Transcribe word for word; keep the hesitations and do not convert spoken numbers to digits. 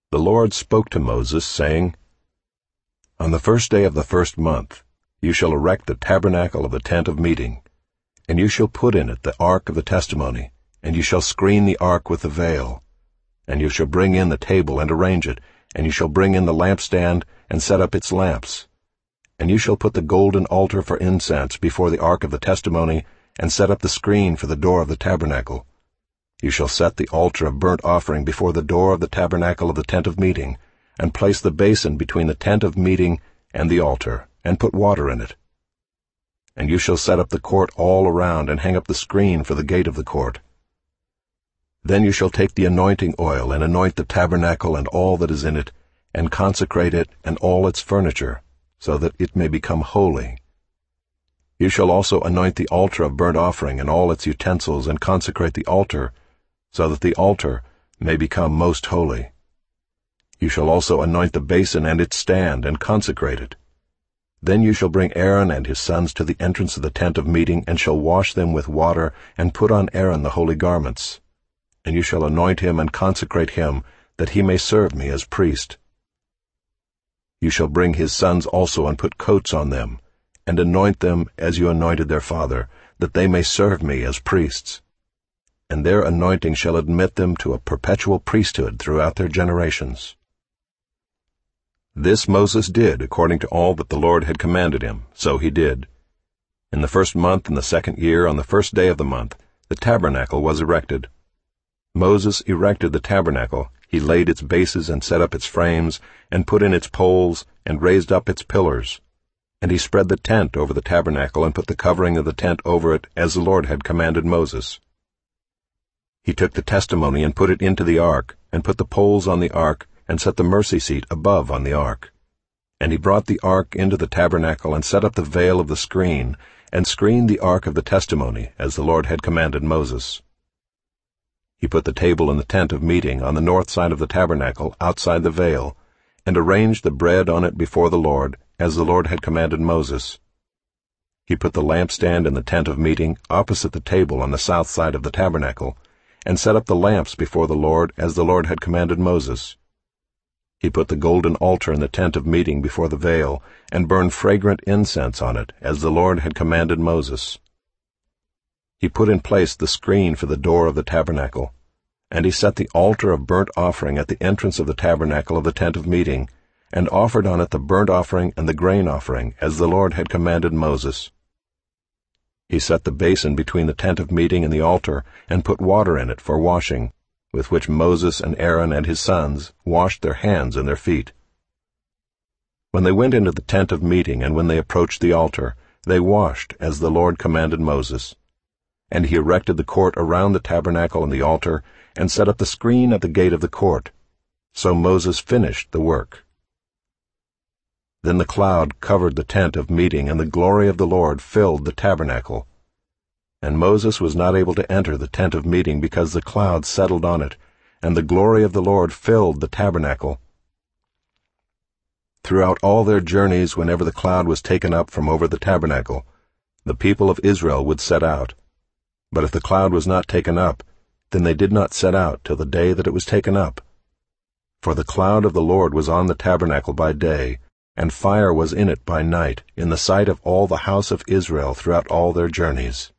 The Lord spoke to Moses, saying, On the first day of the first month you shall erect the tabernacle of the tent of meeting, and you shall put in it the ark of the testimony, and you shall screen the ark with the veil. And you shall bring in the table and arrange it, and you shall bring in the lampstand and set up its lamps. And you shall put the golden altar for incense before the ark of the testimony, and set up the screen for the door of the tabernacle. You shall set the altar of burnt offering before the door of the tabernacle of the tent of meeting, and place the basin between the tent of meeting and the altar, and put water in it. And you shall set up the court all around, and hang up the screen for the gate of the court. Then you shall take the anointing oil, and anoint the tabernacle and all that is in it, and consecrate it and all its furniture, so that it may become holy. You shall also anoint the altar of burnt offering and all its utensils, and consecrate the altar, so that the altar may become most holy. You shall also anoint the basin and its stand, and consecrate it. Then you shall bring Aaron and his sons to the entrance of the tent of meeting, and shall wash them with water, and put on Aaron the holy garments. And you shall anoint him and consecrate him, that he may serve me as priest. You shall bring his sons also, and put coats on them, and anoint them as you anointed their father, that they may serve me as priests. And their anointing shall admit them to a perpetual priesthood throughout their generations. This Moses did according to all that the Lord had commanded him, so he did. In the first month in the second year, on the first day of the month, the tabernacle was erected. Moses erected the tabernacle. He laid its bases and set up its frames, and put in its poles, and raised up its pillars. And he spread the tent over the tabernacle, and put the covering of the tent over it, as the Lord had commanded Moses. He took the testimony and put it into the ark, and put the poles on the ark, and set the mercy seat above on the ark. And he brought the ark into the tabernacle, and set up the veil of the screen, and screened the ark of the testimony, as the Lord had commanded Moses. He put the table in the tent of meeting on the north side of the tabernacle, outside the veil, and arranged the bread on it before the Lord, as the Lord had commanded Moses. He put the lampstand in the tent of meeting, opposite the table on the south side of the tabernacle, and set up the lamps before the Lord, as the Lord had commanded Moses. He put the golden altar in the tent of meeting before the veil, and burned fragrant incense on it, as the Lord had commanded Moses. He put in place the screen for the door of the tabernacle, and he set the altar of burnt offering at the entrance of the tabernacle of the tent of meeting, and offered on it the burnt offering and the grain offering, as the Lord had commanded Moses. He set the basin between the tent of meeting and the altar, and put water in it for washing, with which Moses and Aaron and his sons washed their hands and their feet. When they went into the tent of meeting, and when they approached the altar, they washed, as the Lord commanded Moses. And he erected the court around the tabernacle and the altar, and set up the screen at the gate of the court. So Moses finished the work. Then the cloud covered the tent of meeting, and the glory of the Lord filled the tabernacle. And Moses was not able to enter the tent of meeting, because the cloud settled on it, and the glory of the Lord filled the tabernacle. Throughout all their journeys, whenever the cloud was taken up from over the tabernacle, the people of Israel would set out. But if the cloud was not taken up, then they did not set out till the day that it was taken up. For the cloud of the Lord was on the tabernacle by day, and fire was in it by night, in the sight of all the house of Israel throughout all their journeys.